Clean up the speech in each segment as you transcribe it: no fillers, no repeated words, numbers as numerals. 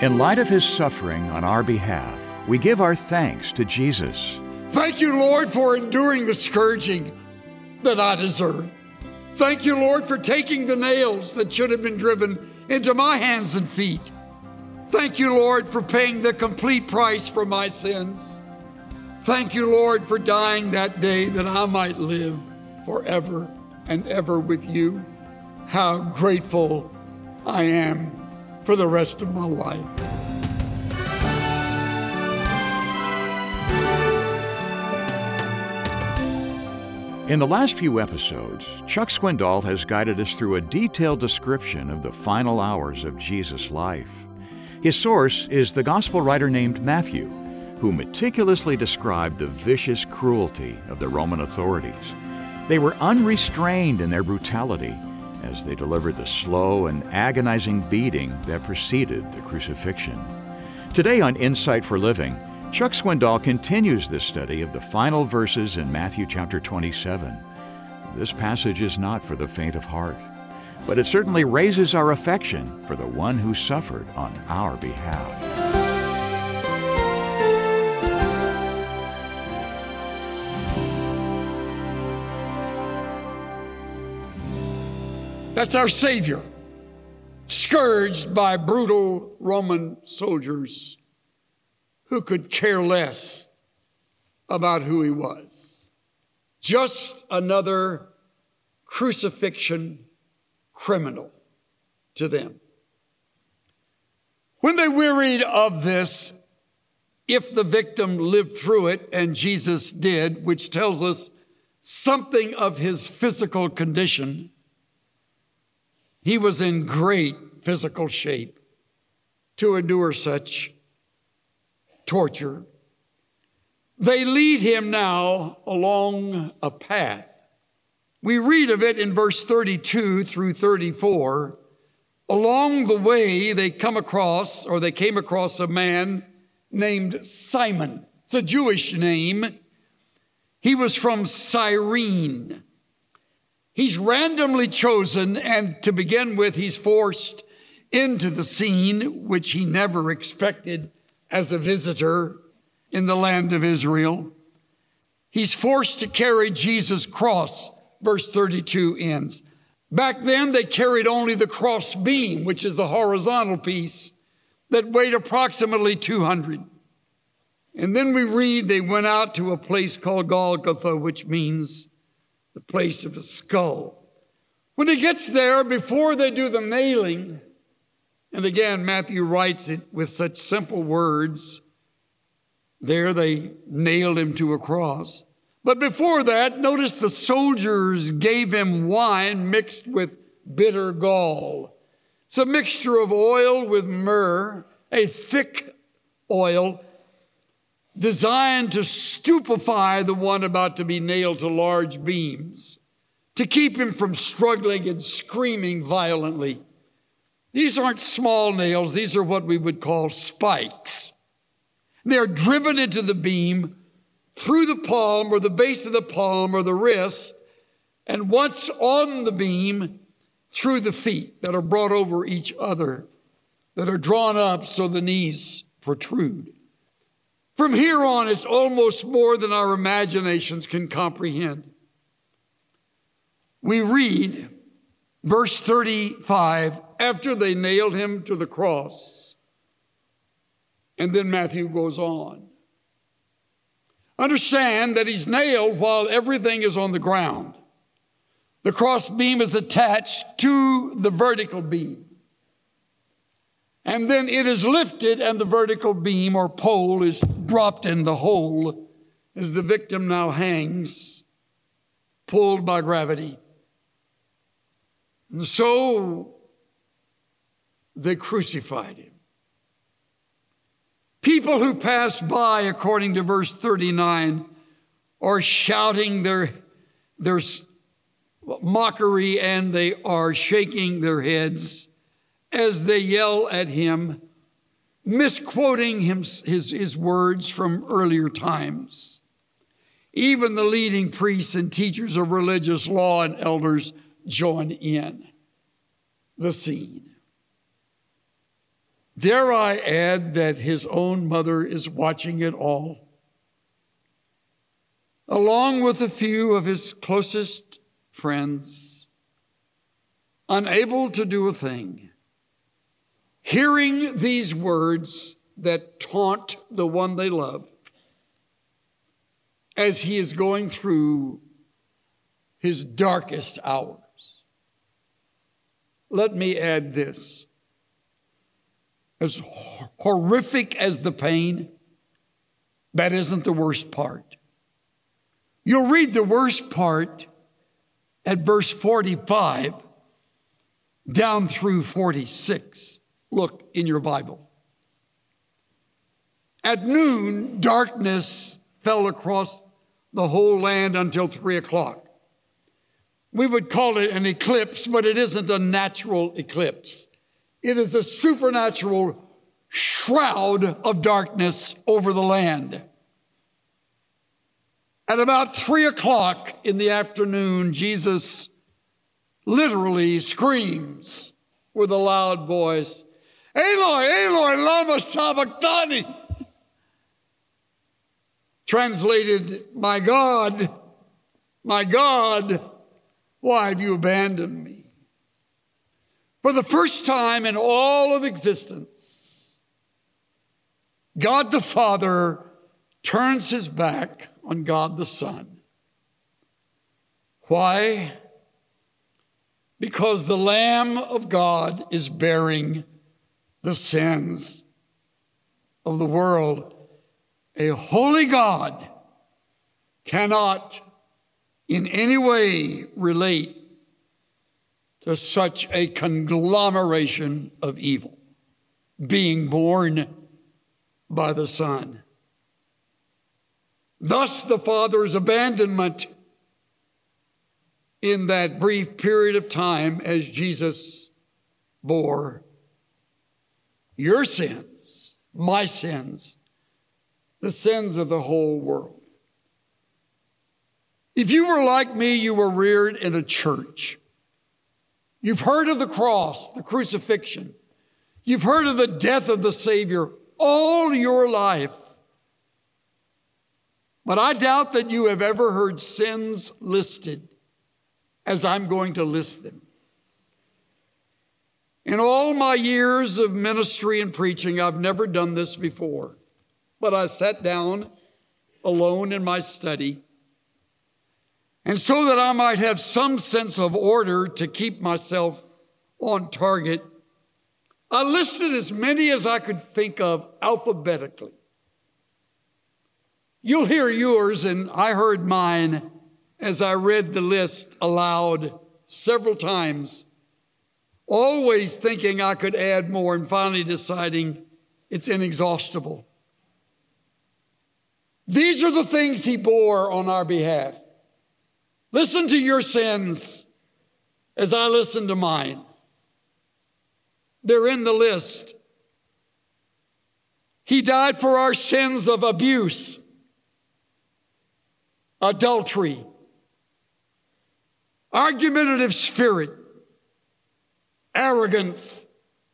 In light of his suffering on our behalf, we give our thanks to Jesus. Thank you, Lord, for enduring the scourging that I deserve. Thank you, Lord, for taking the nails that should have been driven into my hands and feet. Thank you, Lord, for paying the complete price for my sins. Thank you, Lord, for dying that day that I might live forever and ever with you. How grateful I am for the rest of my life. In the last few episodes, Chuck Swindoll has guided us through a detailed description of the final hours of Jesus' life. His source is the gospel writer named Matthew, who meticulously described the vicious cruelty of the Roman authorities. They were unrestrained in their brutality as they delivered the slow and agonizing beating that preceded the crucifixion. Today on Insight for Living, Chuck Swindoll continues this study of the final verses in Matthew chapter 27. This passage is not for the faint of heart, but it certainly raises our affection for the one who suffered on our behalf. That's our Savior, scourged by brutal Roman soldiers who could care less about who he was. Just another crucifixion criminal to them. When they wearied of this, if the victim lived through it, and Jesus did, which tells us something of his physical condition, he was in great physical shape to endure such torture. They lead him now along a path. We read of it in verse 32 through 34. Along the way, they came across a man named Simon. It's a Jewish name. He was from Cyrene. He's randomly chosen, and to begin with, he's forced into the scene, which he never expected as a visitor in the land of Israel. He's forced to carry Jesus' cross, verse 32 ends. Back then, they carried only the cross beam, which is the horizontal piece that weighed approximately 200. And then we read they went out to a place called Golgotha, which means the place of a skull. When he gets there, before they do the nailing, and again, Matthew writes it with such simple words, there they nailed him to a cross. But before that, notice the soldiers gave him wine mixed with bitter gall. It's a mixture of oil with myrrh, a thick oil designed to stupefy the one about to be nailed to large beams, to keep him from struggling and screaming violently. These aren't small nails. These are what we would call spikes. They're driven into the beam through the palm or the base of the palm or the wrist, and once on the beam, through the feet that are brought over each other, that are drawn up so the knees protrude. From here on, it's almost more than our imaginations can comprehend. We read verse 35, after they nailed him to the cross. And then Matthew goes on. Understand that he's nailed while everything is on the ground. The cross beam is attached to the vertical beam. And then it is lifted and the vertical beam or pole is dropped in the hole as the victim now hangs, pulled by gravity. And so they crucified him. People who pass by, according to verse 39, are shouting their mockery, and they are shaking their heads as they yell at him, misquoting his words from earlier times. Even the leading priests and teachers of religious law and elders join in the scene. Dare I add that his own mother is watching it all, along with a few of his closest friends, unable to do a thing, hearing these words that taunt the one they love as he is going through his darkest hours. Let me add this. As horrific as the pain, that isn't the worst part. You'll read the worst part at verse 45 down through 46. Look in your Bible. At noon, darkness fell across the whole land until 3 o'clock. We would call it an eclipse, but it isn't a natural eclipse. It is a supernatural shroud of darkness over the land. At about 3 o'clock in the afternoon, Jesus literally screams with a loud voice, "Eloi, Eloi, lama sabachthani." Translated, my God, why have you abandoned me?" For the first time in all of existence, God the Father turns his back on God the Son. Why? Because the Lamb of God is bearing the sins of the world. A holy God cannot in any way relate to such a conglomeration of evil being born by the Son. Thus, the Father's abandonment in that brief period of time as Jesus bore your sins, my sins, the sins of the whole world. If you were like me, you were reared in a church. You've heard of the cross, the crucifixion. You've heard of the death of the Savior all your life. But I doubt that you have ever heard sins listed as I'm going to list them. In all my years of ministry and preaching, I've never done this before. But I sat down alone in my study, and so that I might have some sense of order to keep myself on target, I listed as many as I could think of alphabetically. You'll hear yours, and I heard mine as I read the list aloud several times, always thinking I could add more and finally deciding it's inexhaustible. These are the things he bore on our behalf. Listen to your sins as I listen to mine. They're in the list. He died for our sins of abuse, adultery, argumentative spirit, arrogance,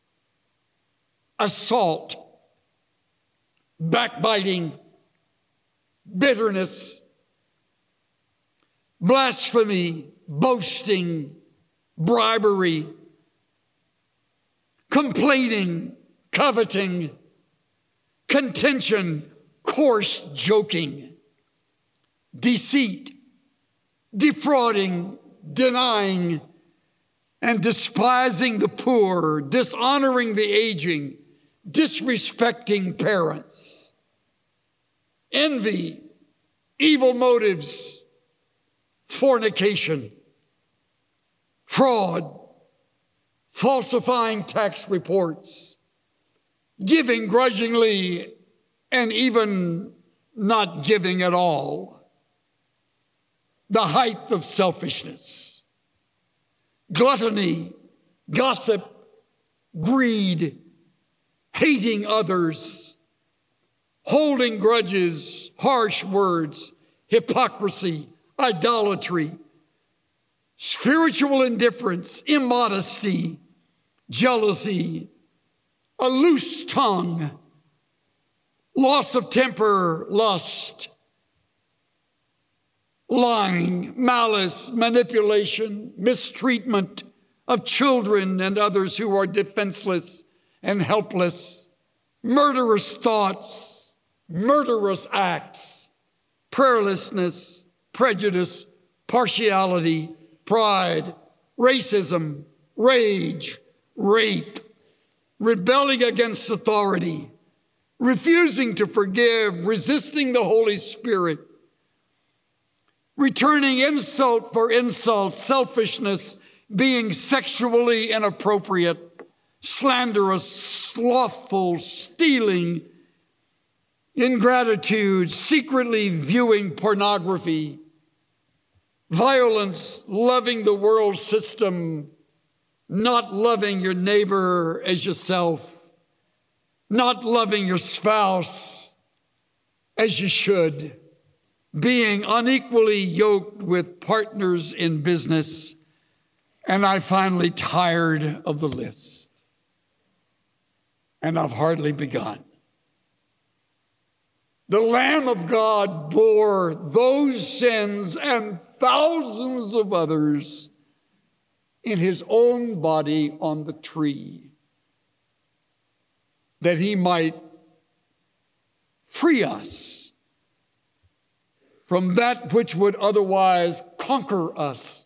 assault, backbiting, bitterness, blasphemy, boasting, bribery, complaining, coveting, contention, coarse joking, deceit, defrauding, denying, and despising the poor, dishonoring the aging, disrespecting parents, envy, evil motives, fornication, fraud, falsifying tax reports, giving grudgingly, and even not giving at all, the height of selfishness, gluttony, gossip, greed, hating others, holding grudges, harsh words, hypocrisy, idolatry, spiritual indifference, immodesty, jealousy, a loose tongue, loss of temper, lust, lying, malice, manipulation, mistreatment of children and others who are defenseless and helpless, murderous thoughts, murderous acts, prayerlessness, prejudice, partiality, pride, racism, rage, rape, rebelling against authority, refusing to forgive, resisting the Holy Spirit, returning insult for insult, selfishness, being sexually inappropriate, slanderous, slothful, stealing, ingratitude, secretly viewing pornography, violence, loving the world system, not loving your neighbor as yourself, not loving your spouse as you should, being unequally yoked with partners in business, and I finally tired of the list. And I've hardly begun. The Lamb of God bore those sins and thousands of others in his own body on the tree, that he might free us from that which would otherwise conquer us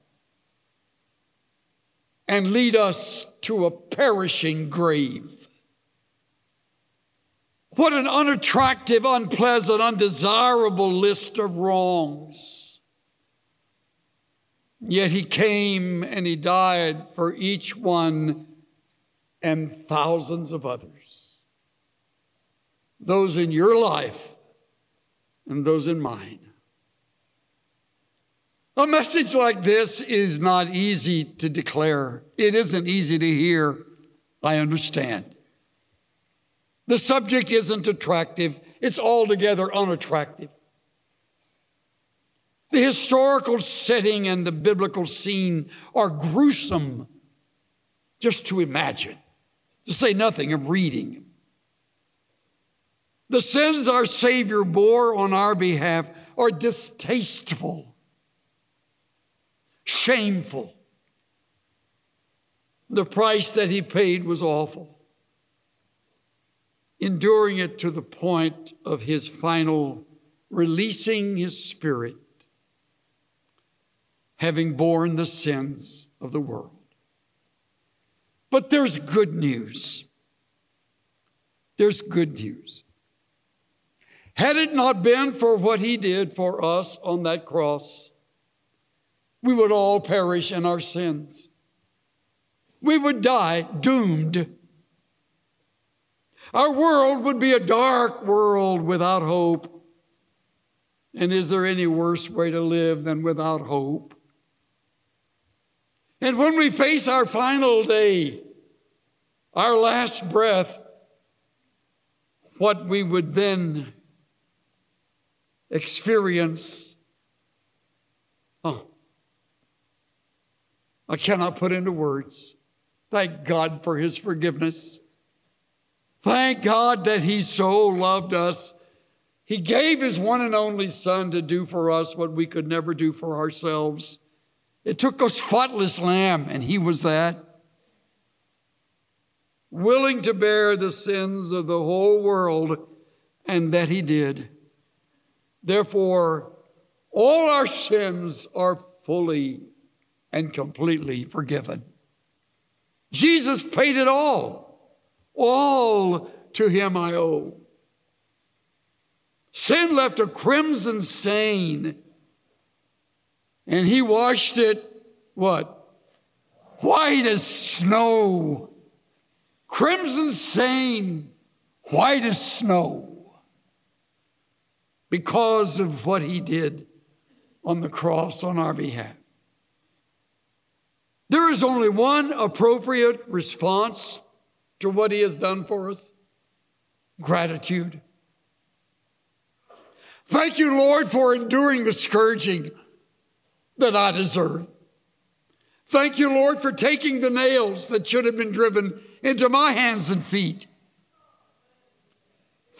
and lead us to a perishing grave. What an unattractive, unpleasant, undesirable list of wrongs. Yet he came and he died for each one and thousands of others. Those in your life and those in mine. A message like this is not easy to declare. It isn't easy to hear, I understand. The subject isn't attractive. It's altogether unattractive. The historical setting and the biblical scene are gruesome just to imagine, to say nothing of reading. The sins our Savior bore on our behalf are distasteful, shameful. The price that he paid was awful, enduring it to the point of his final releasing his spirit, having borne the sins of the world. But there's good news. There's good news. Had it not been for what he did for us on that cross, we would all perish in our sins. We would die doomed. Our world would be a dark world without hope. And is there any worse way to live than without hope? And when we face our final day, our last breath, what we would then experience, I cannot put into words. Thank God for his forgiveness. Thank God that he so loved us. He gave his one and only Son to do for us what we could never do for ourselves. It took a spotless lamb, and he was that, willing to bear the sins of the whole world, and that he did. Therefore, all our sins are fully and completely forgiven. Jesus paid it all. All to him I owe. Sin left a crimson stain, and he washed it, what? White as snow. Crimson stain, white as snow, because of what he did on the cross on our behalf. There is only one appropriate response to what he has done for us: gratitude. Thank you, Lord, for enduring the scourging that I deserve. Thank you, Lord, for taking the nails that should have been driven into my hands and feet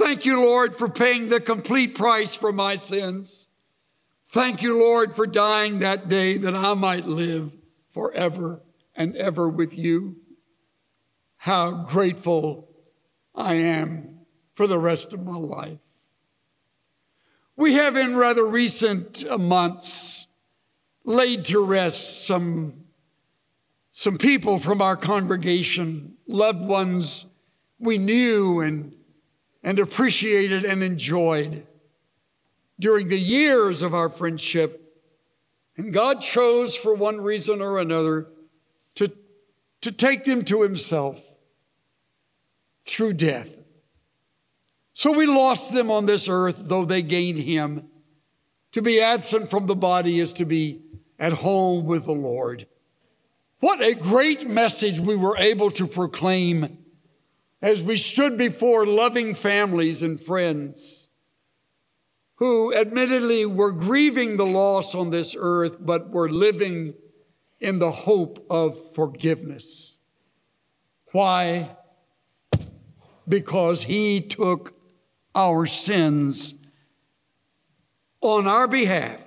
Thank you, Lord, for paying the complete price for my sins. Thank you, Lord, for dying that day that I might live forever and ever with you. How grateful I am for the rest of my life. We have in rather recent months laid to rest some people from our congregation, loved ones we knew and appreciated and enjoyed during the years of our friendship. And God chose for one reason or another to take them to himself through death. So we lost them on this earth, though they gained him. To be absent from the body is to be at home with the Lord. What a great message we were able to proclaim as we stood before loving families and friends who admittedly were grieving the loss on this earth, but were living in the hope of forgiveness. Why? Because he took our sins on our behalf,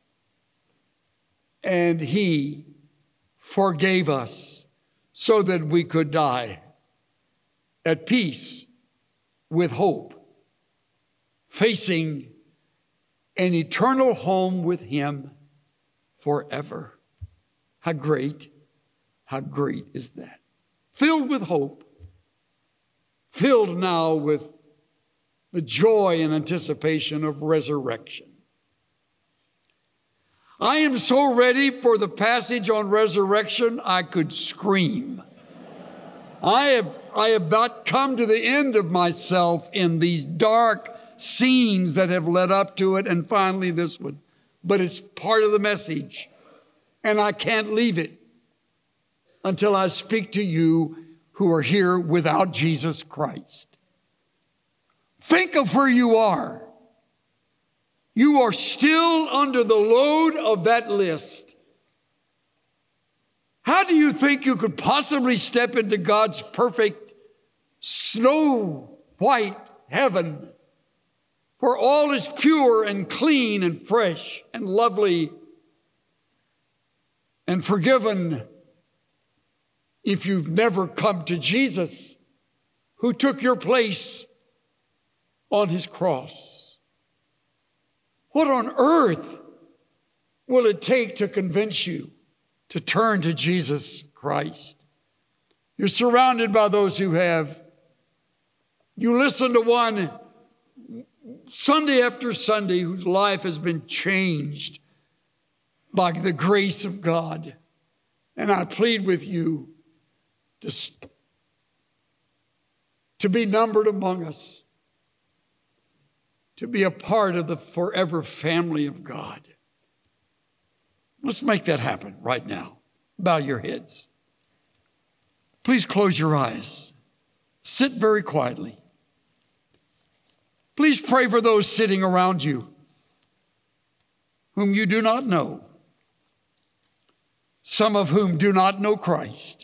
and he forgave us so that we could die at peace with hope, facing an eternal home with him forever. How great is that? Filled with hope, filled now with the joy and anticipation of resurrection. I am so ready for the passage on resurrection, I could scream. I have about come to the end of myself in these dark scenes that have led up to it, and finally this one. But it's part of the message, and I can't leave it until I speak to you who are here without Jesus Christ. Think of where you are. You are still under the load of that list. How do you think you could possibly step into God's perfect snow white heaven where all is pure and clean and fresh and lovely and forgiven if you've never come to Jesus, who took your place on his cross? What on earth will it take to convince you to turn to Jesus Christ? You're surrounded by those who have. You listen to one Sunday after Sunday whose life has been changed by the grace of God. And I plead with you to be numbered among us, to be a part of the forever family of God. Let's make that happen right now. Bow your heads. Please close your eyes. Sit very quietly. Please pray for those sitting around you whom you do not know, some of whom do not know Christ.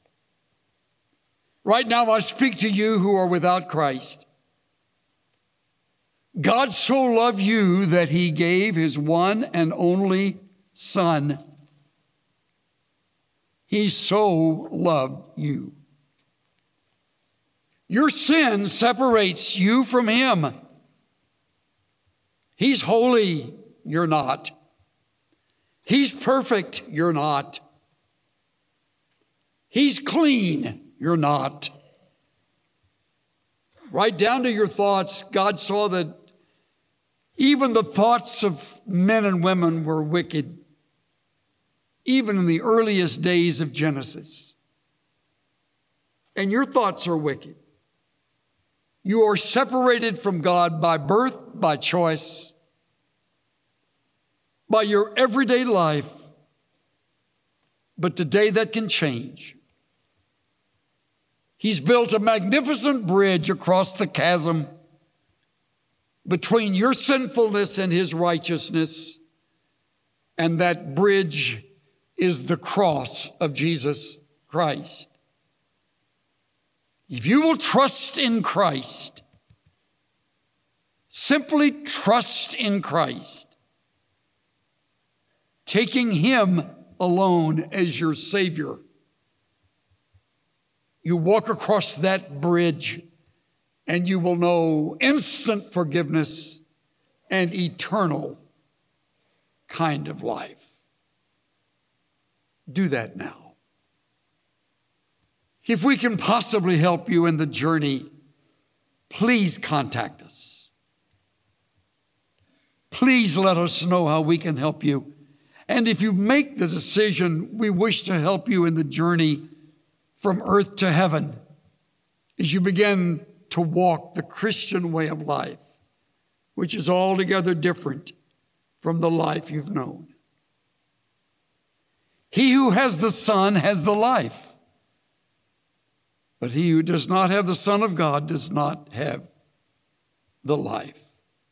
Right now, I speak to you who are without Christ. God so loved you that he gave his one and only Son. He so loved you. Your sin separates you from him. He's holy, you're not. He's perfect, you're not. He's clean, you're not. Right down to your thoughts, God saw that even the thoughts of men and women were wicked, even in the earliest days of Genesis. And your thoughts are wicked. You are separated from God by birth, by choice, by your everyday life. But today that can change. He's built a magnificent bridge across the chasm between your sinfulness and his righteousness, and that bridge is the cross of Jesus Christ. If you will trust in Christ, Simply trust in Christ, taking Him alone as your Savior. You walk across that bridge and you will know instant forgiveness and eternal kind of life. Do that now. If we can possibly help you in the journey, please contact us. Please let us know how we can help you. And if you make the decision, we wish to help you in the journey from earth to heaven as you begin to walk the Christian way of life, which is altogether different from the life you've known. He who has the Son has the life, but he who does not have the Son of God does not have the life.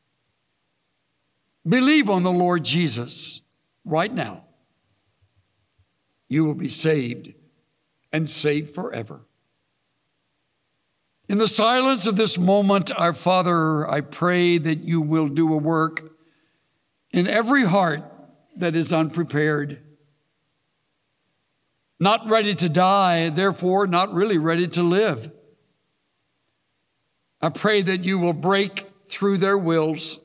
Believe on the Lord Jesus right now. You will be saved and saved forever. In the silence of this moment, our Father, I pray that you will do a work in every heart that is unprepared, not ready to die, therefore not really ready to live. I pray that you will break through their wills,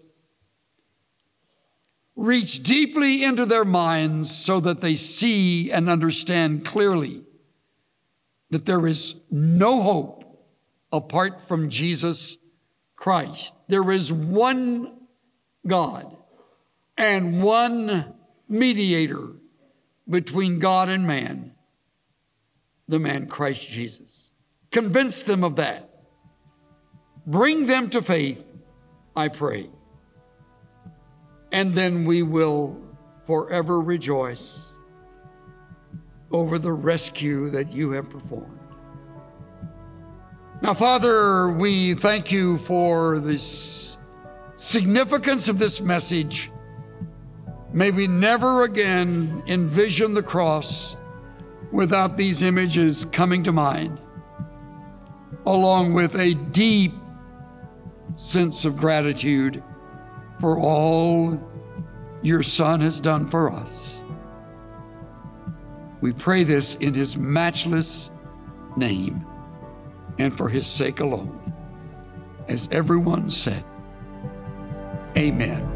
reach deeply into their minds so that they see and understand clearly that there is no hope apart from Jesus Christ. There is one God and one mediator between God and man, the man Christ Jesus. Convince them of that. Bring them to faith, I pray. And then we will forever rejoice over the rescue that you have performed. Now, Father, we thank you for this significance of this message. May we never again envision the cross without these images coming to mind, along with a deep sense of gratitude for all your Son has done for us. We pray this in his matchless name and for his sake alone. As everyone said, amen.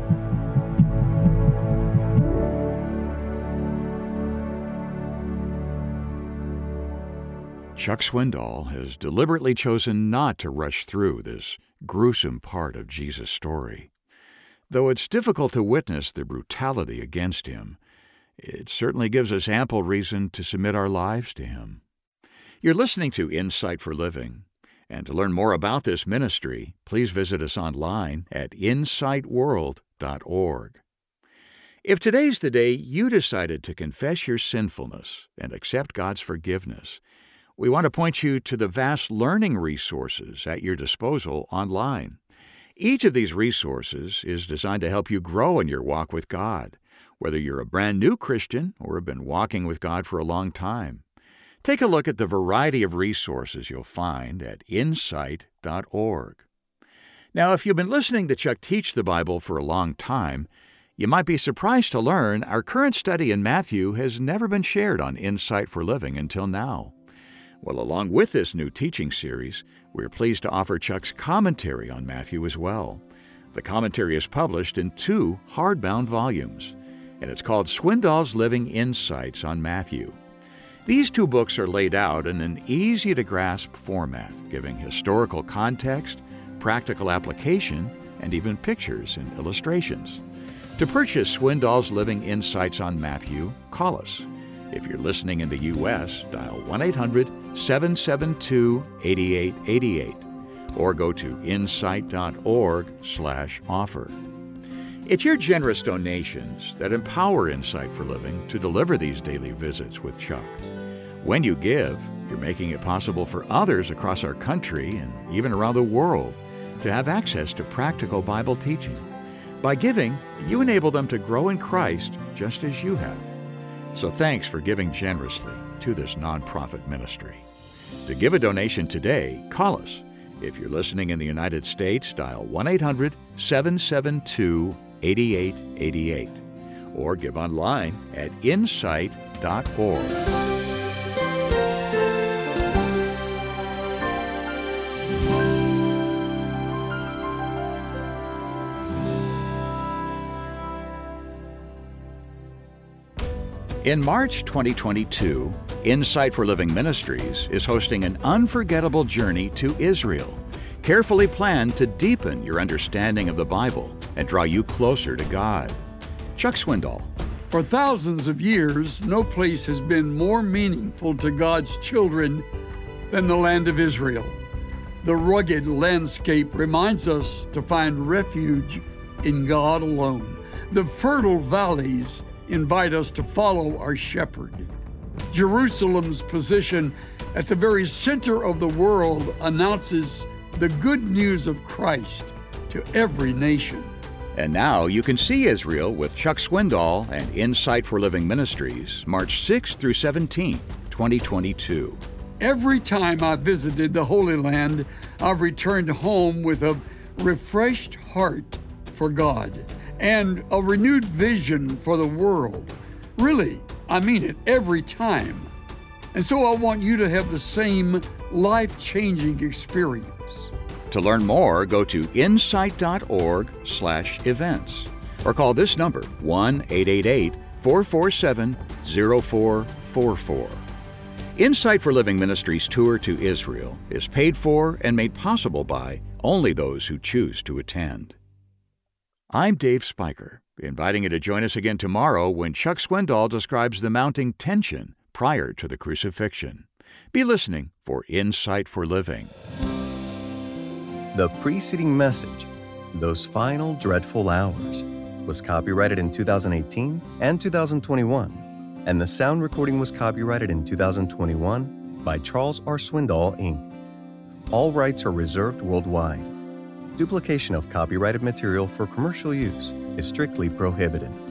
Chuck Swindoll has deliberately chosen not to rush through this gruesome part of Jesus' story. Though it's difficult to witness the brutality against him, it certainly gives us ample reason to submit our lives to him. You're listening to Insight for Living, and to learn more about this ministry, please visit us online at insightworld.org. If today's the day you decided to confess your sinfulness and accept God's forgiveness, we want to point you to the vast learning resources at your disposal online. Each of these resources is designed to help you grow in your walk with God, whether you're a brand new Christian or have been walking with God for a long time. Take a look at the variety of resources you'll find at insight.org. Now, if you've been listening to Chuck teach the Bible for a long time, you might be surprised to learn our current study in Matthew has never been shared on Insight for Living until now. Well, along with this new teaching series, we're pleased to offer Chuck's commentary on Matthew as well. The commentary is published in 2 hardbound volumes, and it's called Swindoll's Living Insights on Matthew. These 2 books are laid out in an easy-to-grasp format, giving historical context, practical application, and even pictures and illustrations. To purchase Swindoll's Living Insights on Matthew, call us. If you're listening in the U.S., dial 1-800-772-8888 or go to insight.org/offer. It's your generous donations that empower Insight for Living to deliver these daily visits with Chuck. When you give, you're making it possible for others across our country and even around the world to have access to practical Bible teaching. By giving, you enable them to grow in Christ just as you have. So thanks for giving generously to this nonprofit ministry. To give a donation today, call us If you're listening in the United States, dial 1-800-772-8888 or give online at insight.org. In March 2022, Insight for Living Ministries is hosting an unforgettable journey to Israel, carefully planned to deepen your understanding of the Bible and draw you closer to God. Chuck Swindoll. For thousands of years, no place has been more meaningful to God's children than the land of Israel. The rugged landscape reminds us to find refuge in God alone. The fertile valleys invite us to follow our shepherd. Jerusalem's position at the very center of the world announces the good news of Christ to every nation. And now you can see Israel with Chuck Swindoll and Insight for Living Ministries, March 6th through 17th, 2022. Every time I visited the Holy Land, I've returned home with a refreshed heart for God and a renewed vision for the world. Really, I mean it every time. And so I want you to have the same life-changing experience. To learn more, go to insight.org/events or call this number, 1-888-447-0444. Insight for Living Ministries tour to Israel is paid for and made possible by only those who choose to attend. I'm Dave Spiker, inviting you to join us again tomorrow when Chuck Swindoll describes the mounting tension prior to the crucifixion. Be listening for Insight for Living. The preceding message, Those Final Dreadful Hours, was copyrighted in 2018 and 2021, and the sound recording was copyrighted in 2021 by Charles R. Swindoll, Inc. All rights are reserved worldwide. Duplication of copyrighted material for commercial use is strictly prohibited.